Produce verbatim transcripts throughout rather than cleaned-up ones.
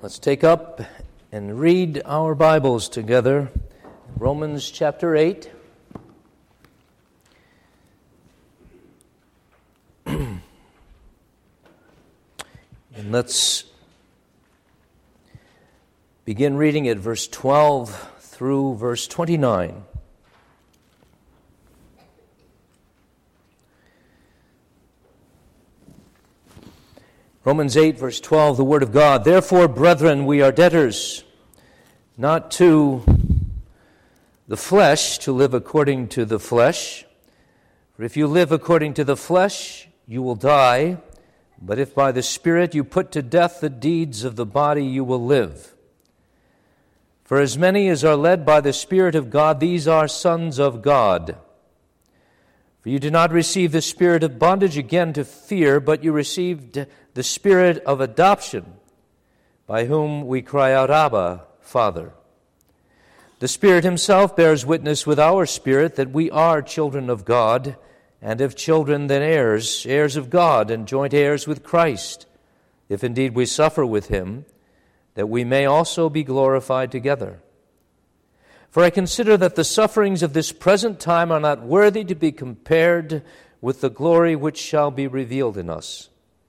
Let's take up and read our Bibles together. Romans chapter eight. And let's begin reading at verse twelve through verse twenty-nine. Romans eight, verse twelve, the Word of God. Therefore, brethren, we are debtors, not to the flesh, to live according to the flesh. For if you live according to the flesh, you will die. But if by the Spirit you put to death the deeds of the body, you will live. For as many as are led by the Spirit of God, these are sons of God. For you did not receive the spirit of bondage again to fear, but you received the Spirit of adoption, by whom we cry out, Abba, Father. The Spirit himself bears witness with our spirit that we are children of God, and if children, then heirs, heirs of God, and joint heirs with Christ, if indeed we suffer with him, that we may also be glorified together. For I consider that the sufferings of this present time are not worthy to be compared with the glory which shall be revealed in us.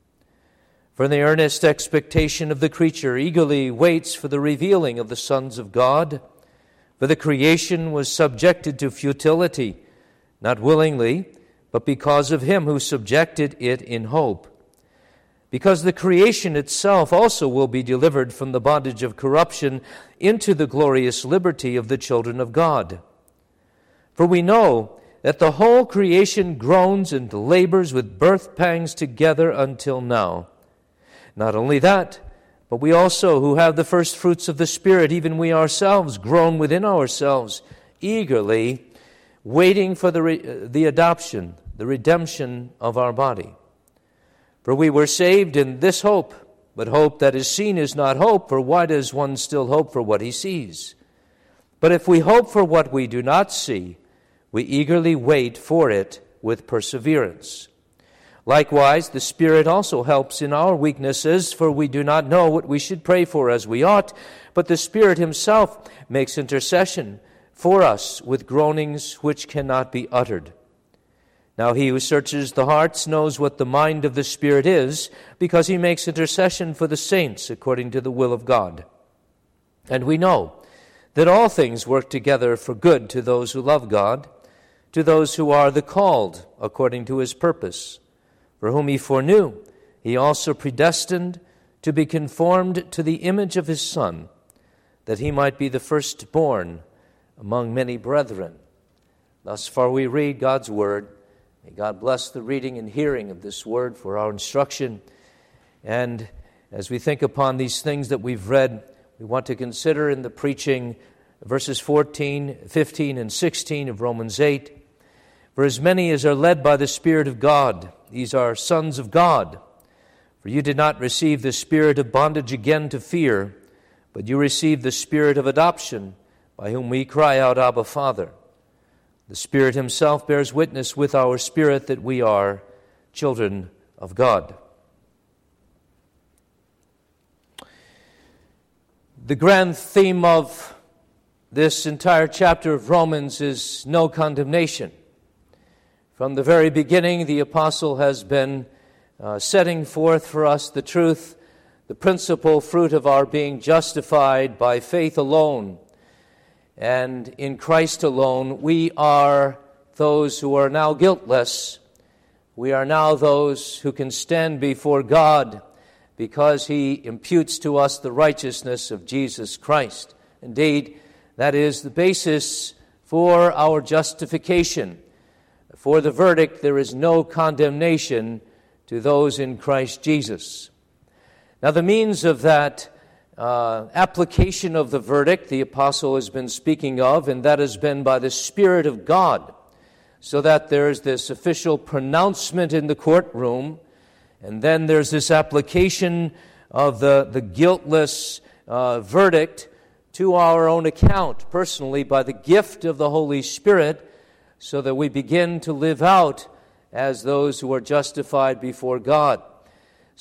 For the earnest expectation of the creature eagerly waits for the revealing of the sons of God. For the creation was subjected to futility, not willingly, but because of him who subjected it in hope. Because the creation itself also will be delivered from the bondage of corruption into the glorious liberty of the children of God. For we know that the whole creation groans and labors with birth pangs together until now. Not only that, but we also who have the first fruits of the Spirit, even we ourselves, groan within ourselves, eagerly waiting for the, re- the adoption, the redemption of our body. For we were saved in this hope, but hope that is seen is not hope, for why does one still hope for what he sees? But if we hope for what we do not see, we eagerly wait for it with perseverance. Likewise, the Spirit also helps in our weaknesses, for we do not know what we should pray for as we ought, but the Spirit himself makes intercession for us with groanings which cannot be uttered. Now he who searches the hearts knows what the mind of the Spirit is, because he makes intercession for the saints according to the will of God. And we know that all things work together for good to those who love God, to those who are the called according to his purpose. For whom he foreknew, he also predestined to be conformed to the image of his Son, that he might be the firstborn among many brethren. Thus far we read God's word. May God bless the reading and hearing of this word for our instruction. And as we think upon these things that we've read, we want to consider in the preaching verses fourteen, fifteen, and sixteen of Romans eight. For as many as are led by the Spirit of God, these are sons of God. For you did not receive the spirit of bondage again to fear, but you received the Spirit of adoption, by whom we cry out, Abba, Father. The Spirit himself bears witness with our spirit that we are children of God. The grand theme of this entire chapter of Romans is no condemnation. From the very beginning, the apostle has been uh, setting forth for us the truth, the principal fruit of our being justified by faith alone. And in Christ alone, we are those who are now guiltless. We are now those who can stand before God because he imputes to us the righteousness of Jesus Christ. Indeed, that is the basis for our justification. For the verdict, there is no condemnation to those in Christ Jesus. Now, the means of that Uh, application of the verdict the apostle has been speaking of, and that has been by the Spirit of God, so that there's this official pronouncement in the courtroom, and then there's this application of the, the guiltless uh, verdict to our own account, personally, by the gift of the Holy Spirit, so that we begin to live out as those who are justified before God.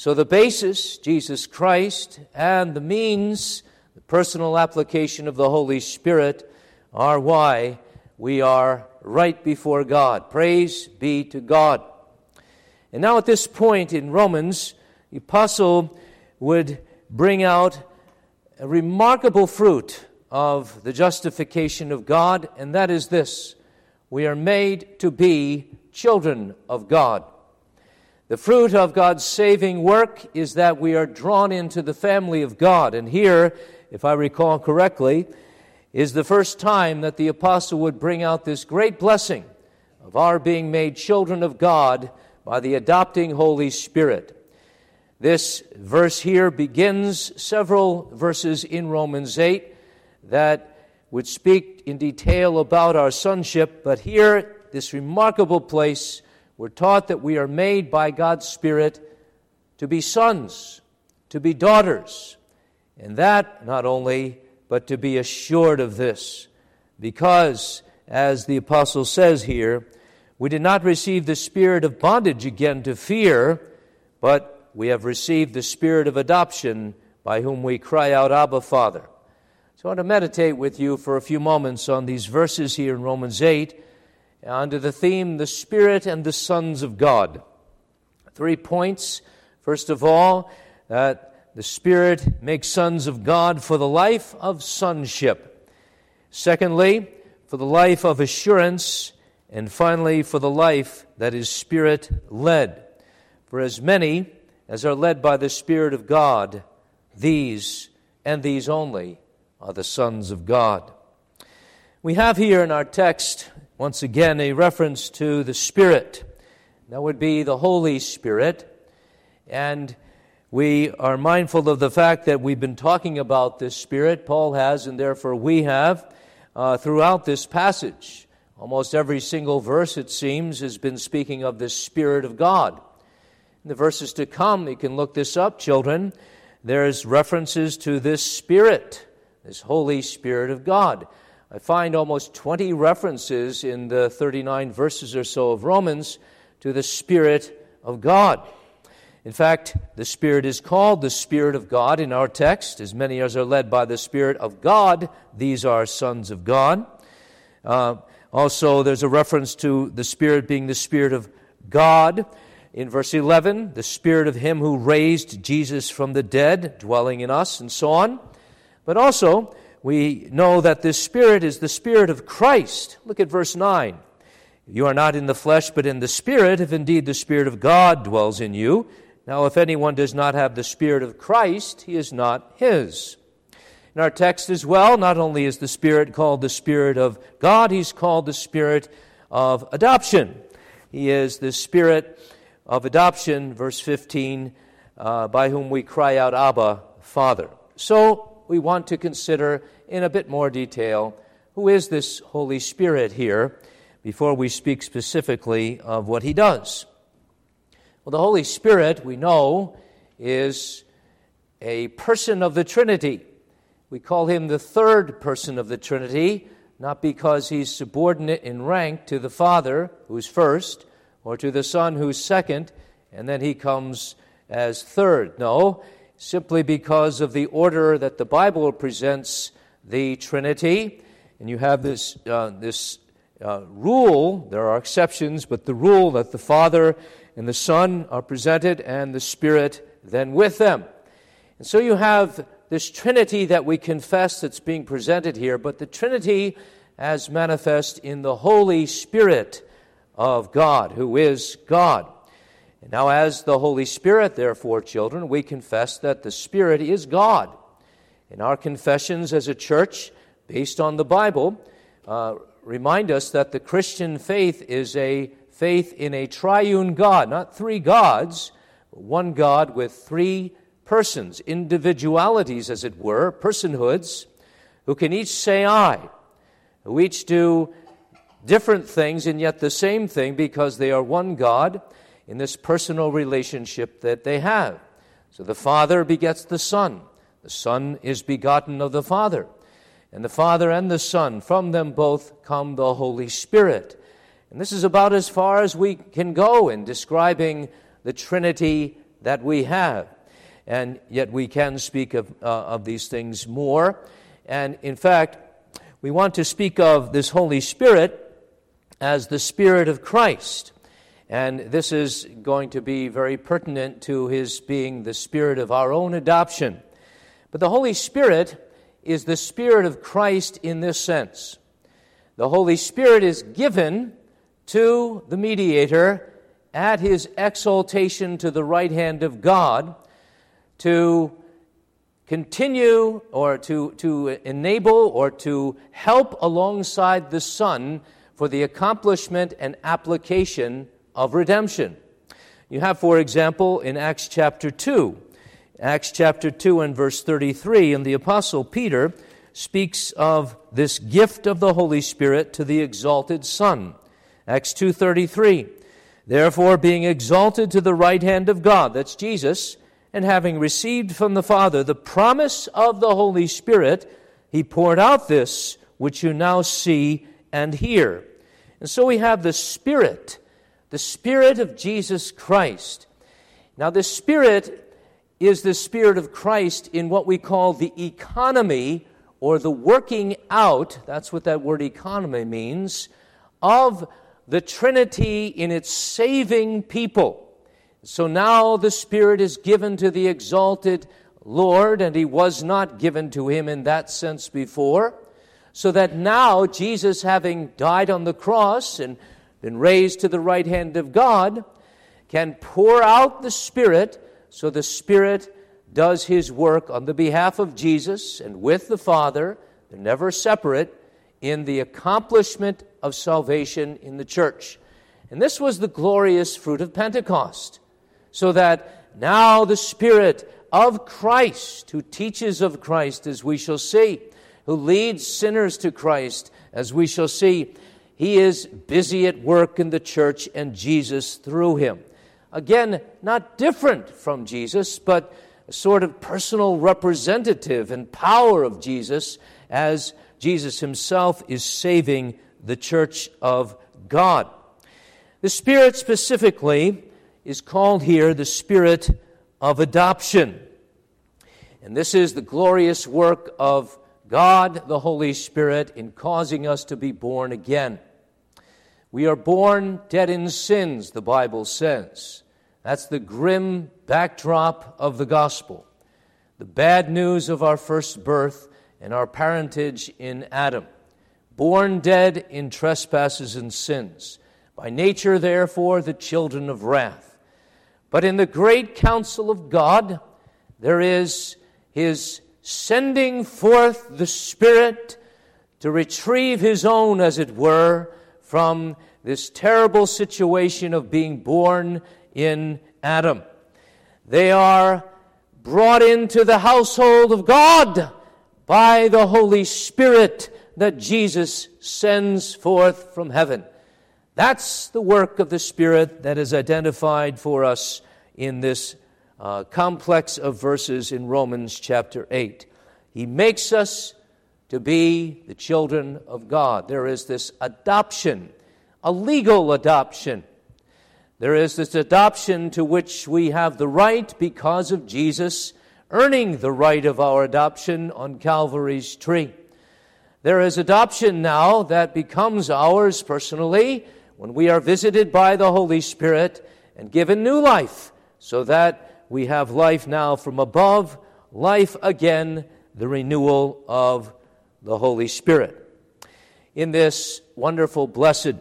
So the basis, Jesus Christ, and the means, the personal application of the Holy Spirit, are why we are right before God. Praise be to God. And now at this point in Romans, the apostle would bring out a remarkable fruit of the justification of God, and that is this: we are made to be children of God. The fruit of God's saving work is that we are drawn into the family of God. And here, if I recall correctly, is the first time that the apostle would bring out this great blessing of our being made children of God by the adopting Holy Spirit. This verse here begins several verses in Romans eight that would speak in detail about our sonship, but here, this remarkable place, we're taught that we are made by God's Spirit to be sons, to be daughters, and that not only, but to be assured of this, because, as the apostle says here, we did not receive the spirit of bondage again to fear, but we have received the spirit of adoption, by whom we cry out, Abba, Father. So I want to meditate with you for a few moments on these verses here in Romans eight, under the theme, the Spirit and the Sons of God. Three points. First of all, that the Spirit makes sons of God for the life of sonship. Secondly, for the life of assurance. And finally, for the life that is Spirit-led. For as many as are led by the Spirit of God, these and these only are the sons of God. We have here in our text, once again, a reference to the Spirit. That would be the Holy Spirit. And we are mindful of the fact that we've been talking about this Spirit, Paul has, and therefore we have, uh, throughout this passage. Almost every single verse, it seems, has been speaking of the Spirit of God. In the verses to come, you can look this up, children. There's references to this Spirit, this Holy Spirit of God. I find almost twenty references in the thirty-nine verses or so of Romans to the Spirit of God. In fact, the Spirit is called the Spirit of God in our text. As many as are led by the Spirit of God, these are sons of God. Uh, also, there's a reference to the Spirit being the Spirit of God. In verse eleven, the Spirit of Him who raised Jesus from the dead, dwelling in us, and so on. But also, we know that this Spirit is the Spirit of Christ. Look at verse nine. You are not in the flesh, but in the Spirit, if indeed the Spirit of God dwells in you. Now, if anyone does not have the Spirit of Christ, he is not his. In our text as well, not only is the Spirit called the Spirit of God, He's called the Spirit of adoption. He is the Spirit of adoption, verse fifteen, uh, by whom we cry out, Abba, Father. So, we want to consider in a bit more detail who is this Holy Spirit here before we speak specifically of what He does. Well, the Holy Spirit, we know, is a person of the Trinity. We call Him the third person of the Trinity, not because He's subordinate in rank to the Father, who's first, or to the Son, who's second, and then He comes as third. No, simply because of the order that the Bible presents the Trinity. And you have this uh, this uh, rule, there are exceptions, but the rule that the Father and the Son are presented and the Spirit then with them. And so you have this Trinity that we confess that's being presented here, but the Trinity as manifest in the Holy Spirit of God, who is God. And now as the Holy Spirit, therefore, children, we confess that the Spirit is God. In our confessions as a church, based on the Bible, uh, remind us that the Christian faith is a faith in a triune God, not three gods, but one God with three persons, individualities, as it were, personhoods, who can each say I, who each do different things and yet the same thing because they are one God, in this personal relationship that they have. So the Father begets the Son. The Son is begotten of the Father. And the Father and the Son, from them both come the Holy Spirit. And this is about as far as we can go in describing the Trinity that we have. And yet we can speak of, uh, of these things more. And in fact, we want to speak of this Holy Spirit as the Spirit of Christ. And this is going to be very pertinent to his being the Spirit of our own adoption. But the Holy Spirit is the Spirit of Christ in this sense. The Holy Spirit is given to the mediator at his exaltation to the right hand of God to continue or to, to enable or to help alongside the Son for the accomplishment and application of redemption. You have, for example, in Acts chapter two, Acts chapter two and verse thirty-three, and the Apostle Peter speaks of this gift of the Holy Spirit to the exalted Son. Acts two thirty-three, therefore being exalted to the right hand of God, that's Jesus, and having received from the Father the promise of the Holy Spirit, he poured out this which you now see and hear. And so we have the Spirit, the Spirit of Jesus Christ. Now the Spirit is the Spirit of Christ in what we call the economy or the working out, that's what that word economy means, of the Trinity in its saving people. So now the Spirit is given to the exalted Lord, and he was not given to him in that sense before, so that now Jesus, having died on the cross and been raised to the right hand of God, can pour out the Spirit, so the Spirit does his work on the behalf of Jesus and with the Father, they're never separate, in the accomplishment of salvation in the church. And this was the glorious fruit of Pentecost. So that now the Spirit of Christ, who teaches of Christ, as we shall see, who leads sinners to Christ, as we shall see, he is busy at work in the church and Jesus through him. Again, not different from Jesus, but a sort of personal representative and power of Jesus, as Jesus himself is saving the church of God. The Spirit specifically is called here the Spirit of adoption. And this is the glorious work of God, the Holy Spirit, in causing us to be born again. We are born dead in sins, the Bible says. That's the grim backdrop of the gospel. The bad news of our first birth and our parentage in Adam. Born dead in trespasses and sins. By nature, therefore, the children of wrath. But in the great counsel of God, there is his sending forth the Spirit to retrieve his own, as it were, from this terrible situation of being born in Adam. They are brought into the household of God by the Holy Spirit that Jesus sends forth from heaven. That's the work of the Spirit that is identified for us in this uh, complex of verses in Romans chapter eight. He makes us to be the children of God. There is this adoption, a legal adoption. There is this adoption to which we have the right because of Jesus earning the right of our adoption on Calvary's tree. There is adoption now that becomes ours personally when we are visited by the Holy Spirit and given new life, so that we have life now from above, life again, the renewal of the Holy Spirit. In this wonderful, blessed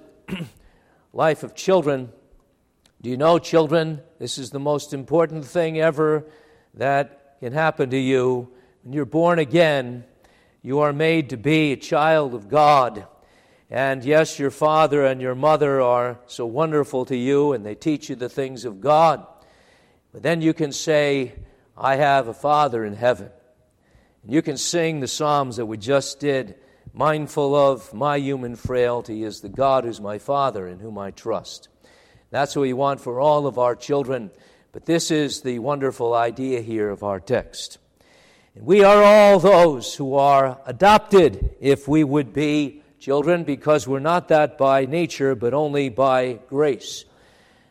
life of children, do you know, children, this is the most important thing ever that can happen to you. When you're born again, you are made to be a child of God. And yes, your father and your mother are so wonderful to you, and they teach you the things of God. But then you can say, I have a Father in heaven. And you can sing the Psalms that we just did, mindful of my human frailty is the God who's my Father in whom I trust. That's what we want for all of our children. But this is the wonderful idea here of our text. And we are all those who are adopted, if we would be children, because we're not that by nature, but only by grace.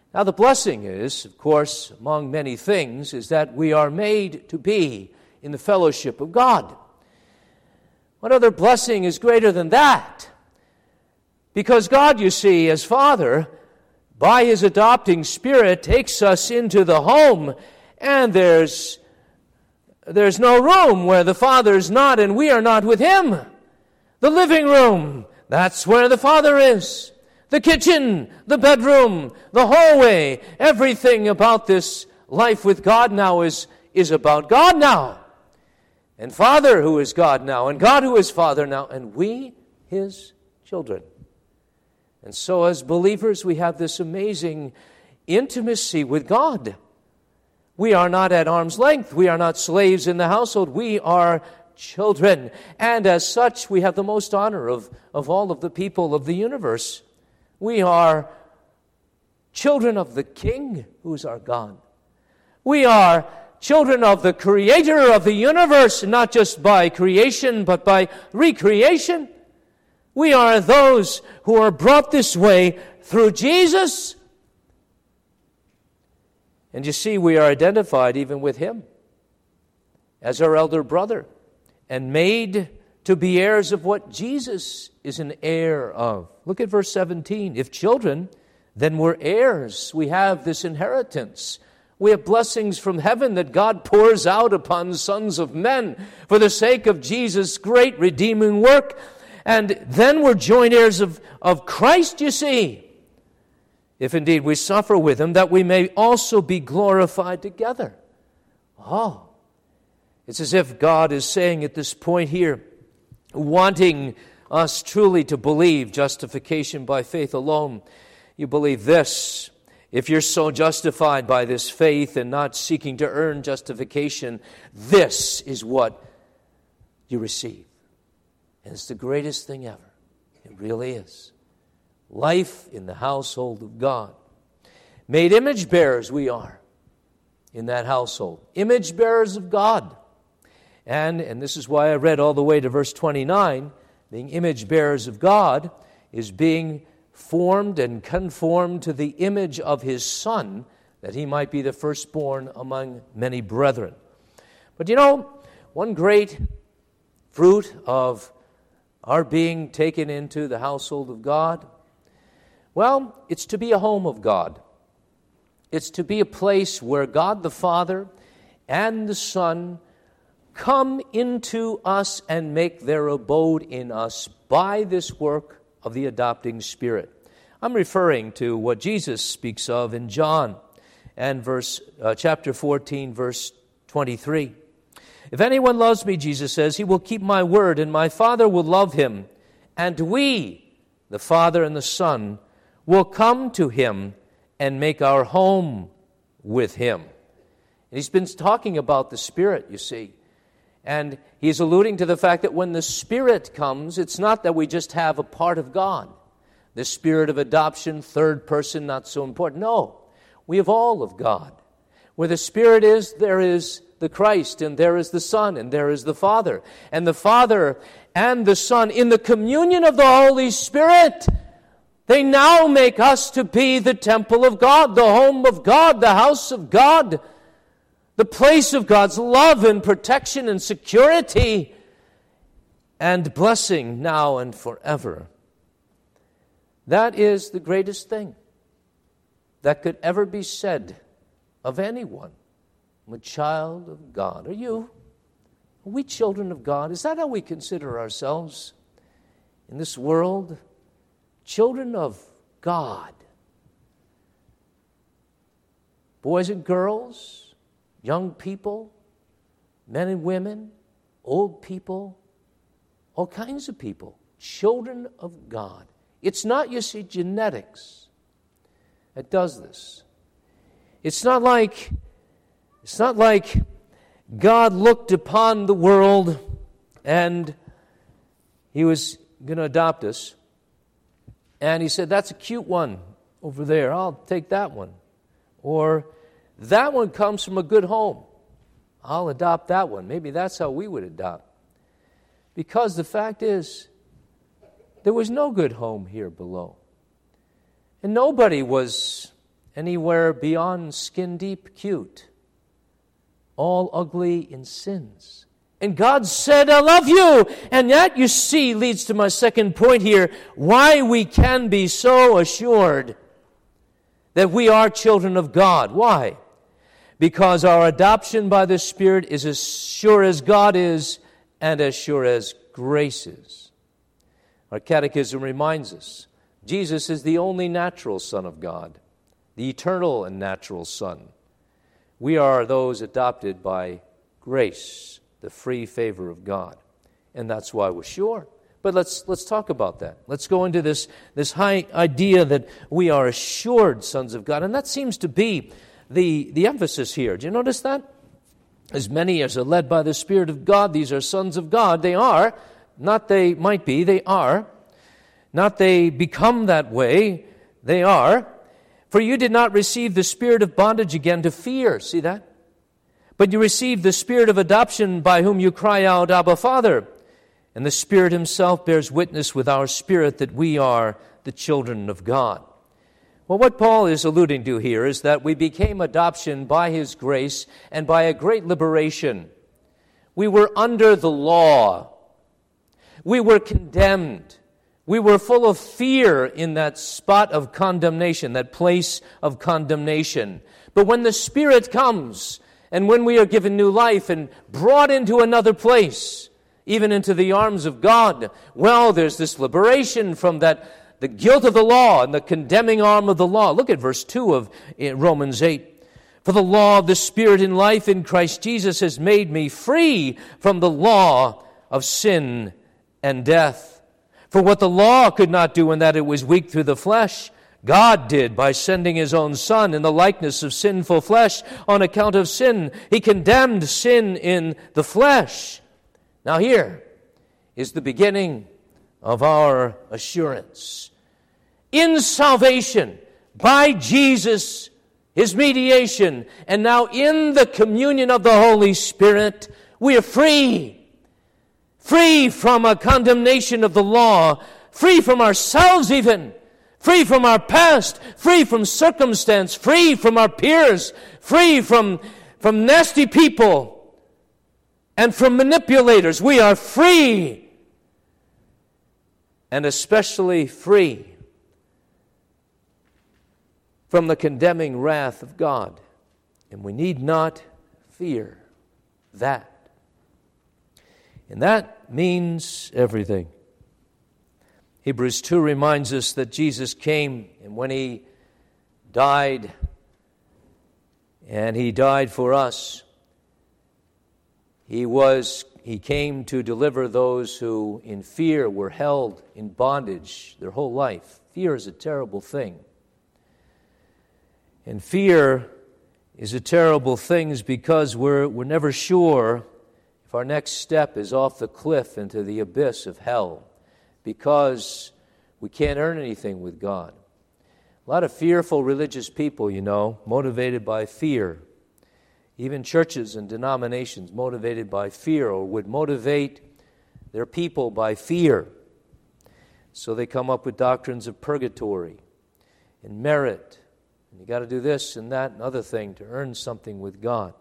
Now the blessing is, of course, among many things, is that we are made to be in the fellowship of God. What other blessing is greater than that? Because God, you see, as Father, by His adopting Spirit, takes us into the home, and there's, there's no room where the Father is not and we are not with Him. The living room, that's where the Father is. The kitchen, the bedroom, the hallway, everything about this life with God now is, is about God now. And Father who is God now, and God who is Father now, and we, His children. And so as believers, we have this amazing intimacy with God. We are not at arm's length. We are not slaves in the household. We are children. And as such, we have the most honor of, of all of the people of the universe. We are children of the King, who is our God. We are children of the Creator of the universe, not just by creation, but by recreation. We are those who are brought this way through Jesus. And you see, we are identified even with Him as our elder brother and made to be heirs of what Jesus is an heir of. Look at verse seventeen. If children, then we're heirs. We have this inheritance. We have blessings from heaven that God pours out upon sons of men for the sake of Jesus' great redeeming work. And then we're joint heirs of, of Christ, you see. If indeed we suffer with Him, that we may also be glorified together. Oh, it's as if God is saying at this point here, wanting us truly to believe justification by faith alone. You believe this. If you're so justified by this faith and not seeking to earn justification, this is what you receive. And it's the greatest thing ever. It really is. Life in the household of God. Made image bearers we are in that household. Image bearers of God. And, and this is why I read all the way to verse twenty-nine, being image bearers of God is being formed and conformed to the image of His Son, that He might be the firstborn among many brethren. But you know, one great fruit of our being taken into the household of God, well, it's to be a home of God. It's to be a place where God the Father and the Son come into us and make their abode in us by this work of the adopting Spirit. I'm referring to what Jesus speaks of in John and verse uh, chapter fourteen, verse twenty-three. If anyone loves me, Jesus says, he will keep my word, and my Father will love him, and we, the Father and the Son, will come to him and make our home with him. And he's been talking about the Spirit, you see. And he's alluding to the fact that when the Spirit comes, it's not that we just have a part of God. The Spirit of adoption, third person, not so important. No, we have all of God. Where the Spirit is, there is the Christ, and there is the Son, and there is the Father. And the Father and the Son, in the communion of the Holy Spirit, they now make us to be the temple of God, the home of God, the house of God, the place of God's love and protection and security and blessing now and forever. That is the greatest thing that could ever be said of anyone. I'm a child of God. Are you? Are we children of God? Is that how we consider ourselves in this world? Children of God. Boys and girls, young people, men and women, old people, all kinds of people, children of God. It's not, you see, genetics that does this. It's not like, it's not like God looked upon the world and He was going to adopt us. And He said, that's a cute one over there. I'll take that one. Or that one comes from a good home. I'll adopt that one. Maybe that's how we would adopt. Because the fact is, there was no good home here below. And nobody was anywhere beyond skin-deep cute, all ugly in sins. And God said, I love you. And that, you see, leads to my second point here, why we can be so assured that we are children of God. Why? Because our adoption by the Spirit is as sure as God is and as sure as grace is. Our catechism reminds us, Jesus is the only natural Son of God, the eternal and natural Son. We are those adopted by grace, the free favor of God. And that's why we're sure. But let's let's talk about that. Let's go into this, this high idea that we are assured sons of God. And that seems to be the, the emphasis here. Do you notice that? As many as are led by the Spirit of God, these are sons of God. They are. Not they might be, they are. Not they become that way, they are. For you did not receive the spirit of bondage again to fear. See that? But you received the Spirit of adoption by whom you cry out, Abba, Father. And the Spirit Himself bears witness with our spirit that we are the children of God. Well, what Paul is alluding to here is that we became adoption by His grace and by a great liberation. We were under the law. We were condemned. We were full of fear in that spot of condemnation, that place of condemnation. But when the Spirit comes, and when we are given new life and brought into another place, even into the arms of God, well, there's this liberation from that, the guilt of the law and the condemning arm of the law. Look at verse two of Romans eight. For the law of the Spirit in life in Christ Jesus has made me free from the law of sin and death. For what the law could not do in that it was weak through the flesh, God did by sending His own Son in the likeness of sinful flesh on account of sin. He condemned sin in the flesh. Now here is the beginning of our assurance. In salvation, by Jesus, His mediation, and now in the communion of the Holy Spirit, we are free. Free from a condemnation of the law, free from ourselves even, free from our past, free from circumstance, free from our peers, free from, from nasty people and from manipulators. We are free, and especially free from the condemning wrath of God. And we need not fear that. And that means everything. Hebrews two reminds us that Jesus came, and when He died, and He died for us, He was He came to deliver those who in fear were held in bondage their whole life. Fear is a terrible thing. And fear is a terrible thing because we're we're never sure if our next step is off the cliff into the abyss of hell, because we can't earn anything with God. A lot of fearful religious people, you know, motivated by fear. Even churches and denominations motivated by fear, or would motivate their people by fear. So they come up with doctrines of purgatory and merit. And you got to do this and that and other thing to earn something with God.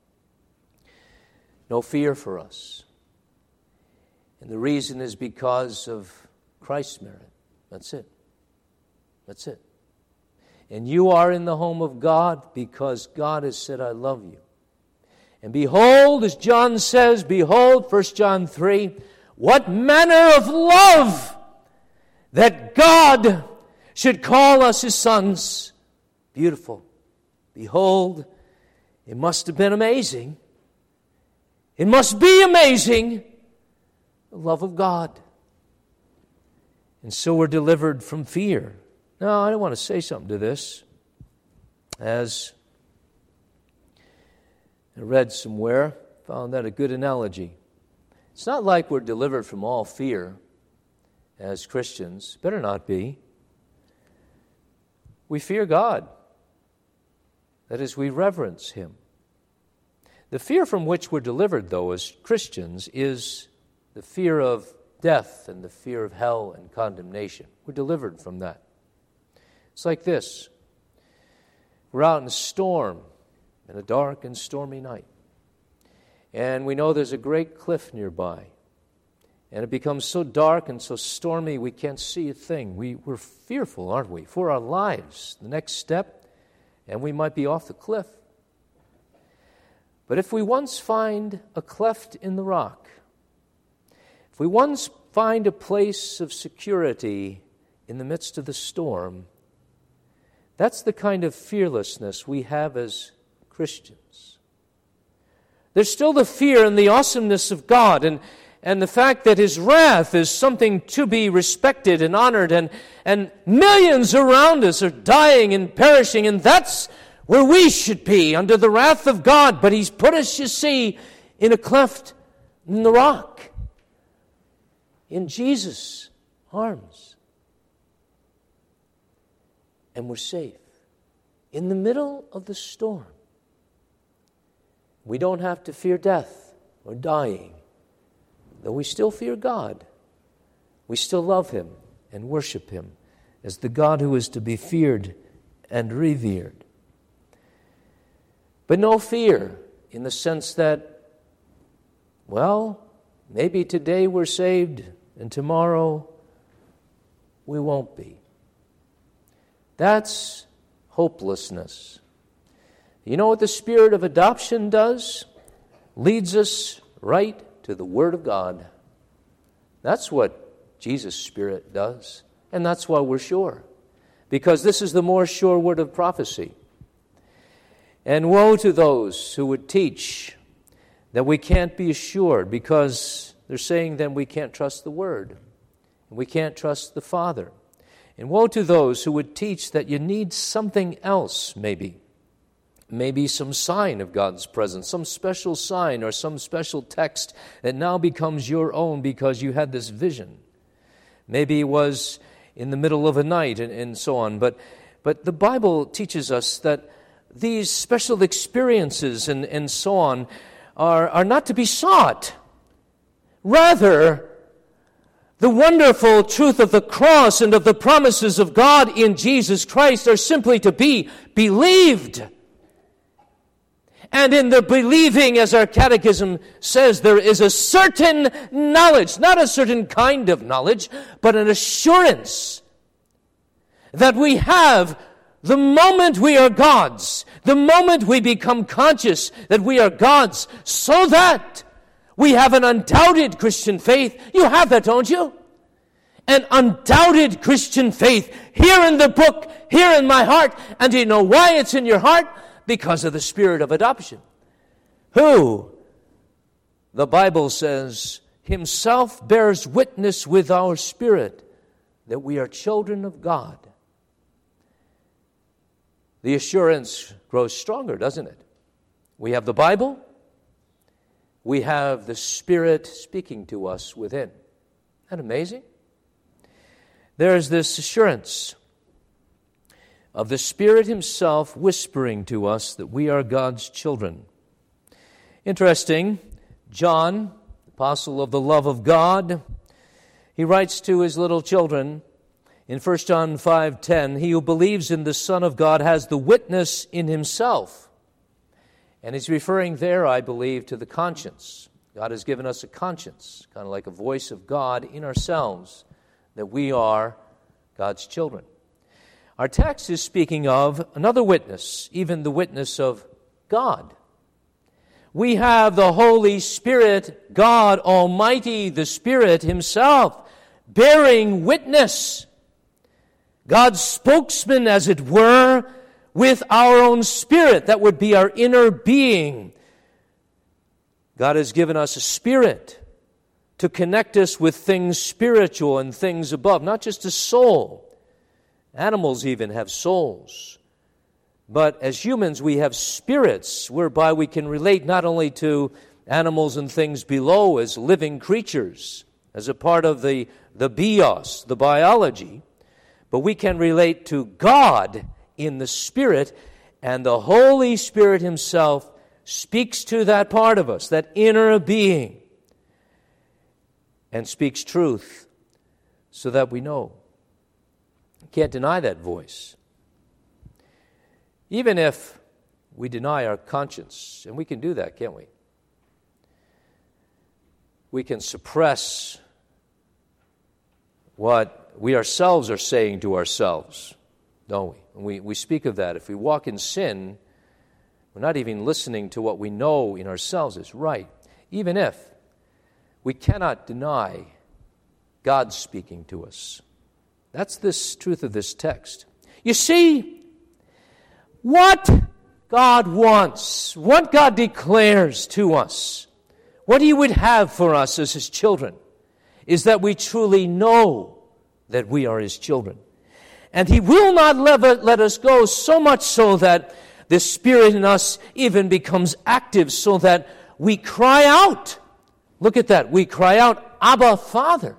No fear for us. And the reason is because of Christ's merit. That's it. That's it. And you are in the home of God because God has said, I love you. And behold, as John says, behold, First John three, what manner of love that God should call us His sons. Beautiful. Behold, it must have been amazing. It must be amazing, the love of God. And so we're delivered from fear. Now, I want to say something to this. As I read somewhere, found that a good analogy. It's not like we're delivered from all fear as Christians. Better not be. We fear God. That is, we reverence Him. The fear from which we're delivered, though, as Christians, is the fear of death and the fear of hell and condemnation. We're delivered from that. It's like this. We're out in a storm, in a dark and stormy night. And we know there's a great cliff nearby. And it becomes so dark and so stormy we can't see a thing. We, we're fearful, aren't we, for our lives. The next step, and we might be off the cliff. But if we once find a cleft in the rock, if we once find a place of security in the midst of the storm, that's the kind of fearlessness we have as Christians. There's still the fear and the awesomeness of God, and, and the fact that His wrath is something to be respected and honored, and, and millions around us are dying and perishing, and that's where we should be, under the wrath of God. But He's put us, you see, in a cleft in the rock, in Jesus' arms. And we're safe. In the middle of the storm, we don't have to fear death or dying, though we still fear God. We still love Him and worship Him as the God who is to be feared and revered. But no fear in the sense that, well, maybe today we're saved and tomorrow we won't be. That's hopelessness. You know what the Spirit of adoption does? Leads us right to the Word of God. That's what Jesus' Spirit does. And that's why we're sure. Because this is the more sure word of prophecy. And woe to those who would teach that we can't be assured, because they're saying then we can't trust the Word. And we can't trust the Father. And woe to those who would teach that you need something else, maybe. Maybe some sign of God's presence, some special sign or some special text that now becomes your own because you had this vision. Maybe it was in the middle of a night and, and so on. But, but the Bible teaches us that these special experiences and, and so on are, are not to be sought. Rather, the wonderful truth of the cross and of the promises of God in Jesus Christ are simply to be believed. And in the believing, as our catechism says, there is a certain knowledge, not a certain kind of knowledge, but an assurance that we have the moment we are God's, the moment we become conscious that we are God's, so that we have an undoubted Christian faith. You have that, don't you? An undoubted Christian faith here in the book, here in my heart. And do you know why it's in your heart? Because of the Spirit of adoption, who, the Bible says, Himself bears witness with our spirit that we are children of God. The assurance grows stronger, doesn't it? We have the Bible. We have the Spirit speaking to us within. Isn't that amazing? There's this assurance of the Spirit Himself whispering to us that we are God's children. Interesting, John, apostle of the love of God, he writes to his little children in First John five ten, he who believes in the Son of God has the witness in himself. And he's referring there, I believe, to the conscience. God has given us a conscience, kind of like a voice of God in ourselves, that we are God's children. Our text is speaking of another witness, even the witness of God. We have the Holy Spirit, God Almighty, the Spirit Himself, bearing witness. God's spokesman, as it were, with our own spirit. That would be our inner being. God has given us a spirit to connect us with things spiritual and things above, not just a soul. Animals even have souls. But as humans, we have spirits whereby we can relate not only to animals and things below as living creatures, as a part of the, the bios, the biology, but we can relate to God in the Spirit, and the Holy Spirit Himself speaks to that part of us, that inner being, and speaks truth so that we know. Can't deny that voice. Even if we deny our conscience, and we can do that, can't we? We can suppress what we ourselves are saying to ourselves, don't we? And we, we speak of that. If we walk in sin, we're not even listening to what we know in ourselves is right. Even if we cannot deny God speaking to us. That's this truth of this text. You see, what God wants, what God declares to us, what He would have for us as His children, is that we truly know that we are His children. And He will not let, let us go, so much so that the Spirit in us even becomes active, so that we cry out. Look at that. We cry out, Abba, Father.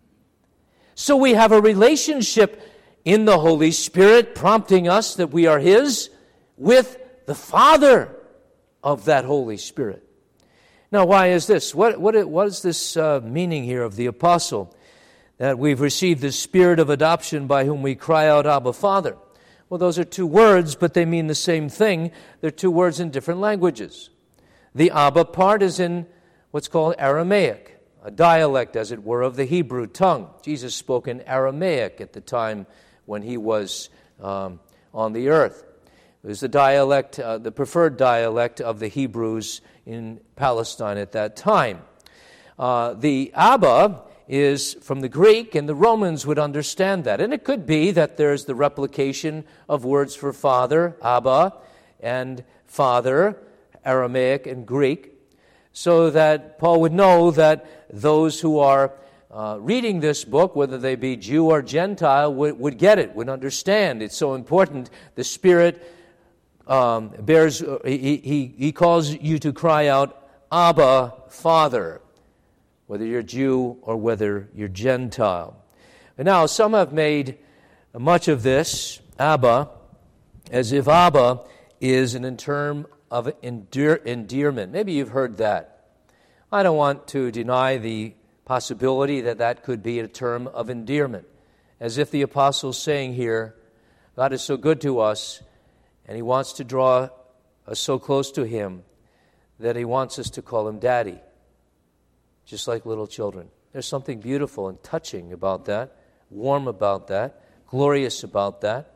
So we have a relationship in the Holy Spirit prompting us that we are His with the Father of that Holy Spirit. Now, why is this? What, what, what is this uh, meaning here of the apostle? That we've received the Spirit of adoption by whom we cry out, Abba, Father. Well, those are two words, but they mean the same thing. They're two words in different languages. The Abba part is in what's called Aramaic, a dialect, as it were, of the Hebrew tongue. Jesus spoke in Aramaic at the time when He was um, on the earth. It was the dialect, uh, the preferred dialect of the Hebrews in Palestine at that time. Uh, the Abba is from the Greek, and the Romans would understand that. And it could be that there's the replication of words for father, Abba, and father, Aramaic and Greek, so that Paul would know that those who are uh, reading this book, whether they be Jew or Gentile, would, would get it, would understand. It's so important. The Spirit um, bears, he, he, he calls you to cry out, Abba, Father, whether you're Jew or whether you're Gentile. And now, some have made much of this, Abba, as if Abba is an term of endear- endearment. Maybe you've heard that. I don't want to deny the possibility that that could be a term of endearment, as if the apostle's saying here, God is so good to us, and He wants to draw us so close to Him that He wants us to call Him Daddy, just like little children. There's something beautiful and touching about that, warm about that, glorious about that.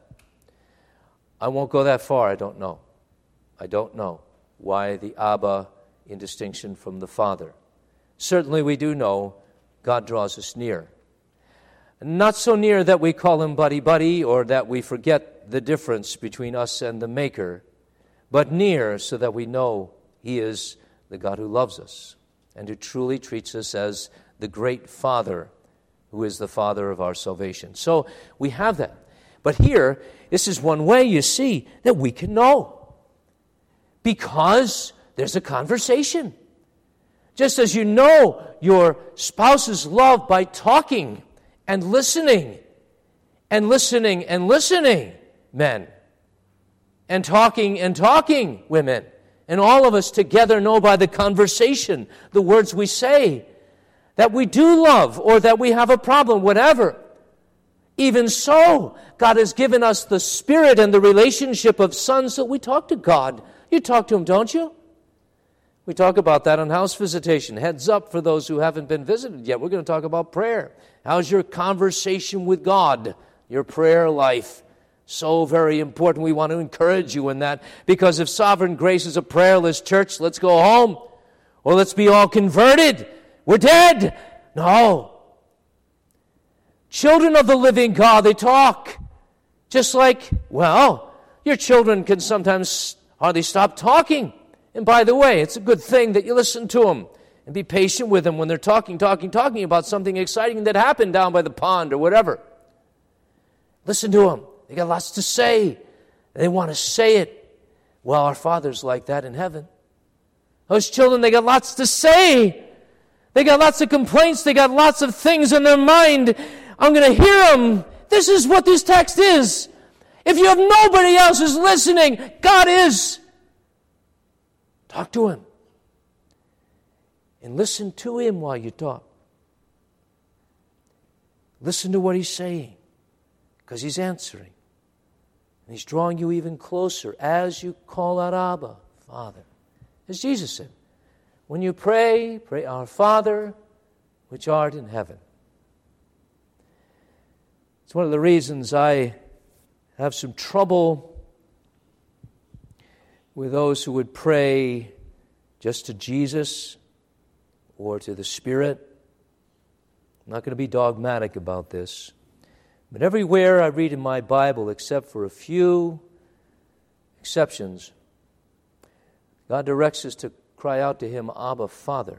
I won't go that far, I don't know. I don't know why the Abba in distinction from the Father. Certainly we do know God draws us near. Not so near that we call Him buddy-buddy or that we forget the difference between us and the Maker, but near so that we know He is the God who loves us and who truly treats us as the great Father who is the Father of our salvation. So we have that. But here, this is one way, you see, that we can know. Because there's a conversation. Just as you know your spouse's love by talking and listening, and listening and listening, men, and talking and talking, women, and all of us together know by the conversation, the words we say, that we do love or that we have a problem, whatever. Even so, God has given us the Spirit and the relationship of sons that we talk to God. You talk to Him, don't you? We talk about that on house visitation. Heads up for those who haven't been visited yet. We're going to talk about prayer. How's your conversation with God? Your prayer life. So very important. We want to encourage you in that. Because if Sovereign Grace is a prayerless church, let's go home. Or let's be all converted. We're dead. No. Children of the living God, they talk. Just like, well, your children can sometimes hardly stop talking. And by the way, it's a good thing that you listen to them and be patient with them when they're talking, talking, talking about something exciting that happened down by the pond or whatever. Listen to them. They got lots to say. They want to say it. Well, our Father's like that in heaven. Those children, they got lots to say. They got lots of complaints. They got lots of things in their mind. I'm going to hear them. This is what this text is. If you have nobody else who's listening, God is. Talk to Him. And listen to Him while you talk. Listen to what He's saying. Because He's answering. And He's drawing you even closer as you call out, Abba, Father. As Jesus said, when you pray, pray, Our Father, which art in heaven. It's one of the reasons I have some trouble with those who would pray just to Jesus or to the Spirit. I'm not going to be dogmatic about this. But everywhere I read in my Bible, except for a few exceptions, God directs us to cry out to Him, Abba, Father.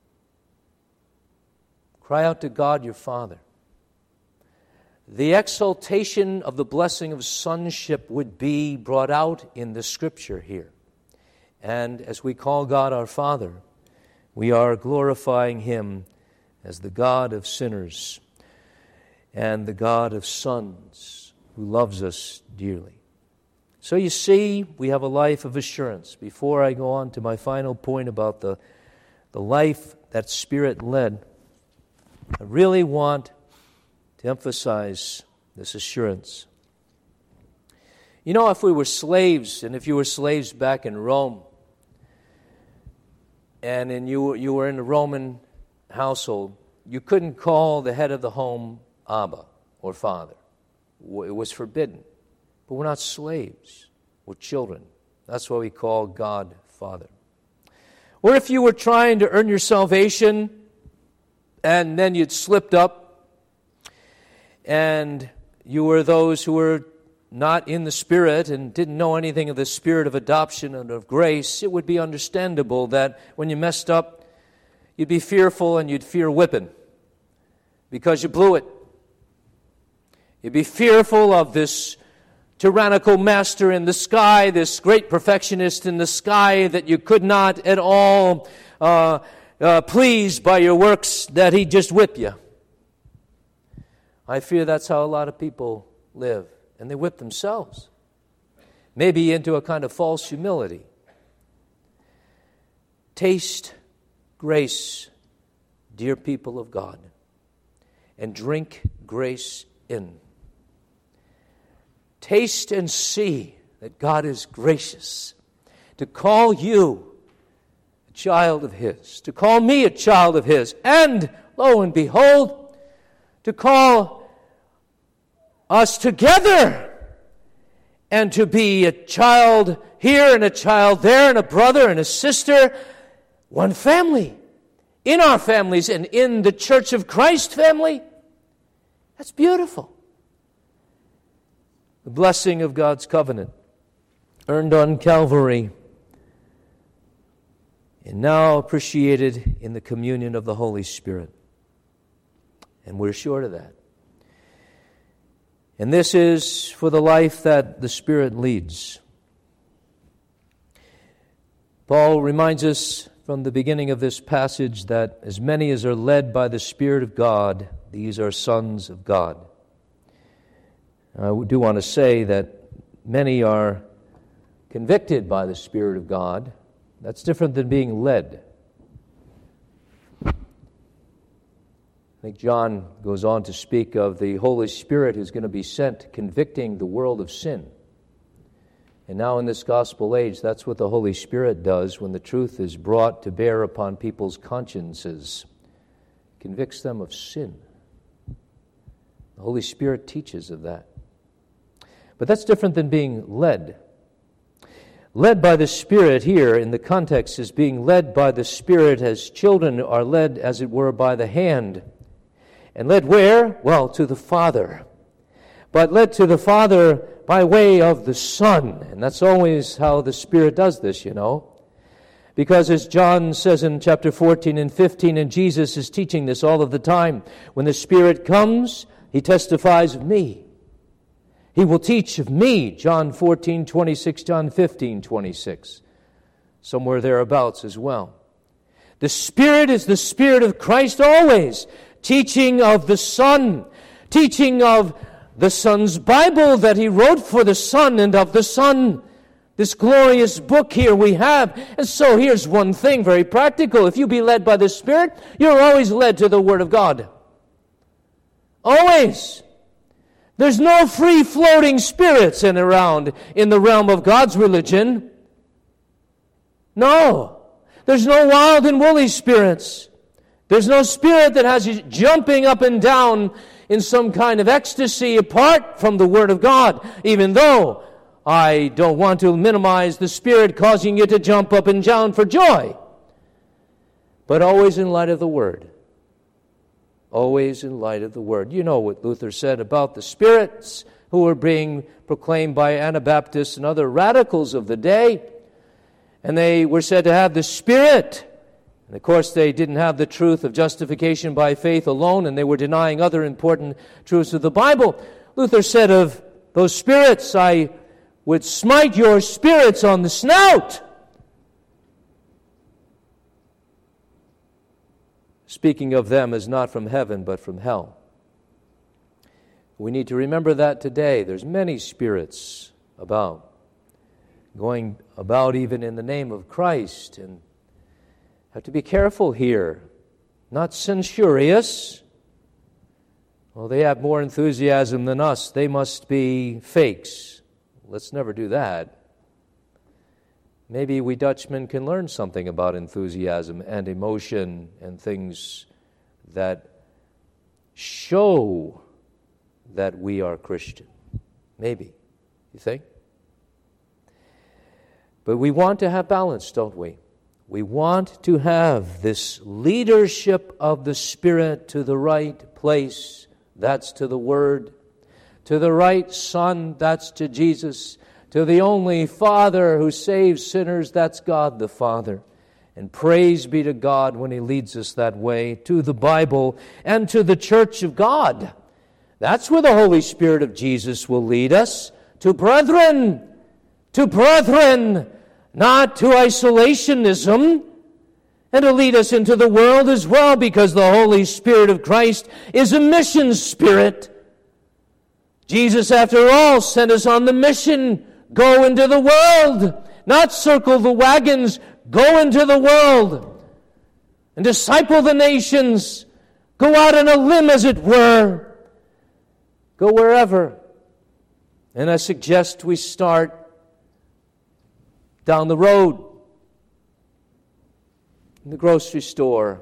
Cry out to God, your Father. The exaltation of the blessing of sonship would be brought out in the Scripture here. And as we call God our Father, we are glorifying Him as the God of sinners and the God of sons who loves us dearly. So you see, we have a life of assurance. Before I go on to my final point about the, the life that Spirit led, I really want to emphasize this assurance. You know, if we were slaves, and if you were slaves back in Rome, and in you, you were in a Roman household, you couldn't call the head of the home Abba or Father. It was forbidden. But we're not slaves. We're children. That's why we call God Father. Or if you were trying to earn your salvation, and then you'd slipped up, and you were those who were not in the Spirit and didn't know anything of the Spirit of adoption and of grace, it would be understandable that when you messed up, you'd be fearful and you'd fear whipping because you blew it. You'd be fearful of this tyrannical master in the sky, this great perfectionist in the sky that you could not at all uh, uh, please by your works, that he'd just whip you. I fear that's how a lot of people live, and they whip themselves, maybe into a kind of false humility. Taste grace, dear people of God, and drink grace in. Taste and see that God is gracious to call you a child of His, to call me a child of His, and, lo and behold, to call us together and to be a child here and a child there and a brother and a sister, one family, in our families and in the Church of Christ family. That's beautiful. The blessing of God's covenant, earned on Calvary, and now appreciated in the communion of the Holy Spirit. And we're sure of that. And this is for the life that the Spirit leads. Paul reminds us from the beginning of this passage that as many as are led by the Spirit of God, these are sons of God. I do want to say that many are convicted by the Spirit of God. That's different than being led. I think John goes on to speak of the Holy Spirit who's going to be sent convicting the world of sin. And now in this gospel age, that's what the Holy Spirit does when the truth is brought to bear upon people's consciences. Convicts them of sin. The Holy Spirit teaches of that. But that's different than being led. Led by the Spirit here in the context is being led by the Spirit as children are led, as it were, by the hand. And led where? Well, to the Father. But led to the Father by way of the Son. And that's always how the Spirit does this, you know. Because as John says in chapter fourteen and fifteen, and Jesus is teaching this all of the time, when the Spirit comes, He testifies of me. He will teach of me, John fourteen twenty-six, John fifteen twenty-six. Somewhere thereabouts as well. The Spirit is the Spirit of Christ always, teaching of the Son, teaching of the Son's Bible that He wrote for the Son, and of the Son. This glorious book here we have. And so here's one thing, very practical. If you be led by the Spirit, you're always led to the Word of God. Always. There's no free-floating spirits in around in the realm of God's religion. No. There's no wild and woolly spirits. There's no spirit that has you jumping up and down in some kind of ecstasy apart from the Word of God, even though I don't want to minimize the Spirit causing you to jump up and down for joy. But always in light of the Word. Always in light of the Word. You know what Luther said about the spirits who were being proclaimed by Anabaptists and other radicals of the day. And they were said to have the Spirit. And of course they didn't have the truth of justification by faith alone, and they were denying other important truths of the Bible. Luther said of those spirits, I would smite your spirits on the snout. Speaking of them as not from heaven, but from hell. We need to remember that today. There's many spirits about, going about even in the name of Christ, and have to be careful here. Not censorious. Well, they have more enthusiasm than us. They must be fakes. Let's never do that. Maybe we Dutchmen can learn something about enthusiasm and emotion and things that show that we are Christian. Maybe. You think? But we want to have balance, don't we? We want to have this leadership of the Spirit to the right place. That's to the Word. To the right Son, that's to Jesus. To the only Father who saves sinners, that's God the Father. And praise be to God when He leads us that way, to the Bible and to the church of God. That's where the Holy Spirit of Jesus will lead us. To brethren, to brethren, not to isolationism, and to lead us into the world as well, because the Holy Spirit of Christ is a mission spirit. Jesus, after all, sent us on the mission. Go into the world, not circle the wagons. Go into the world and disciple the nations. Go out on a limb, as it were. Go wherever. And I suggest we start down the road, in the grocery store,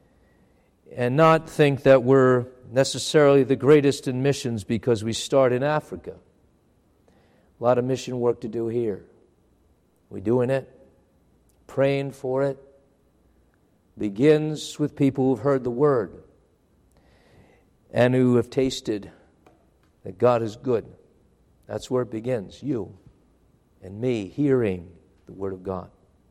and not think that we're necessarily the greatest in missions because we start in Africa. A lot of mission work to do here. We're doing it, praying for it. Begins with people who've heard the Word and who have tasted that God is good. That's where it begins, you and me hearing the Word of God.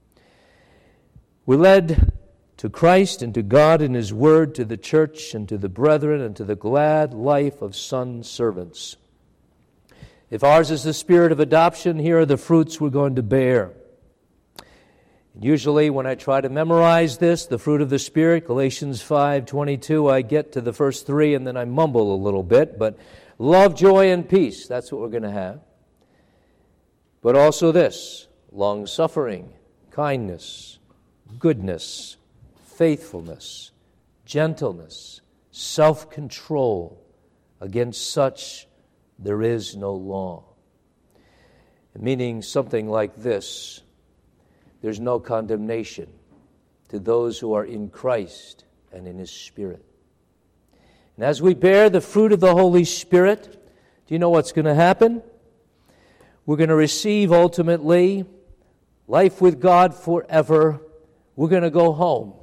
We're led to Christ and to God and His Word, to the church and to the brethren and to the glad life of son servants. If ours is the spirit of adoption, here are the fruits we're going to bear. Usually when I try to memorize this, the fruit of the Spirit, Galatians five twenty-two, I get to the first three and then I mumble a little bit, but love, joy, and peace, that's what we're going to have. But also this, long-suffering, kindness, goodness, faithfulness, gentleness, self-control. Against such there is no law. Meaning something like this: there's no condemnation to those who are in Christ and in His Spirit. And as we bear the fruit of the Holy Spirit, do you know what's going to happen? We're going to receive ultimately life with God forever. We're going to go home.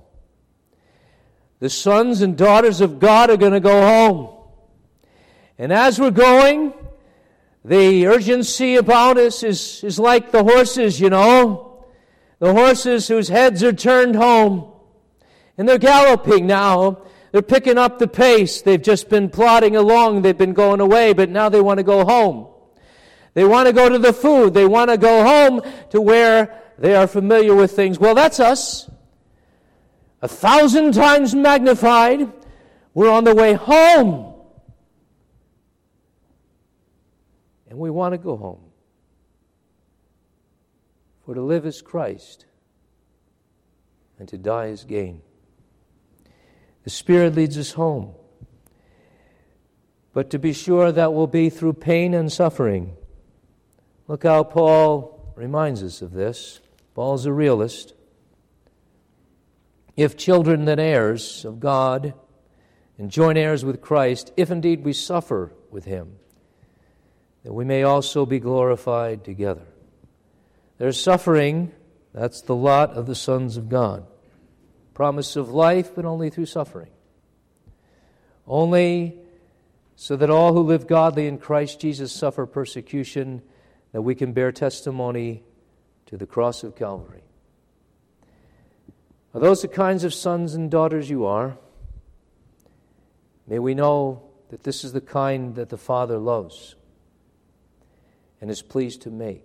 The sons and daughters of God are going to go home. And as we're going, the urgency about us is, is like the horses, you know. The horses whose heads are turned home. And they're galloping now. They're picking up the pace. They've just been plodding along. They've been going away, but now they want to go home. They want to go to the food. They want to go home to where they are familiar with things. Well, that's us. A thousand times magnified. We're on the way home. And we want to go home. For to live is Christ, and to die is gain. The Spirit leads us home. But to be sure, that will be through pain and suffering. Look how Paul reminds us of this. Paul's a realist. If children, then heirs of God, and joint heirs with Christ, if indeed we suffer with him, that we may also be glorified together. There's suffering, that's the lot of the sons of God. Promise of life, but only through suffering. Only so that all who live godly in Christ Jesus suffer persecution, that we can bear testimony to the cross of Calvary. Are those the kinds of sons and daughters you are? May we know that this is the kind that the Father loves and is pleased to make.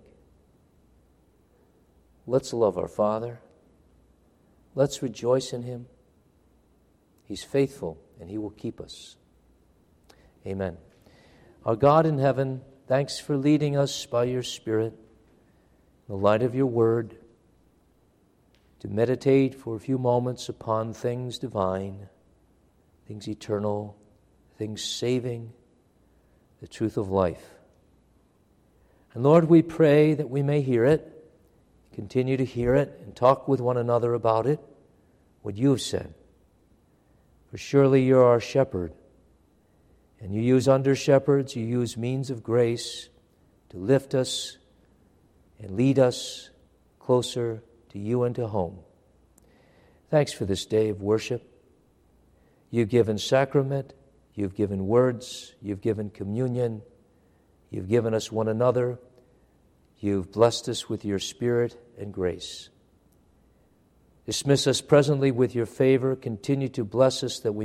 Let's love our Father. Let's rejoice in him. He's faithful and he will keep us. Amen. Our God in heaven, thanks for leading us by your Spirit, in the light of your word, to meditate for a few moments upon things divine, things eternal, things saving, the truth of life. And Lord, we pray that we may hear it, continue to hear it, and talk with one another about it, what you have said. For surely you're our shepherd, and you use under-shepherds, you use means of grace to lift us and lead us closer to you and to home. Thanks for this day of worship. You've given sacrament, you've given words, you've given communion, you've given us one another, you've blessed us with your Spirit and grace. Dismiss us presently with your favor, continue to bless us that we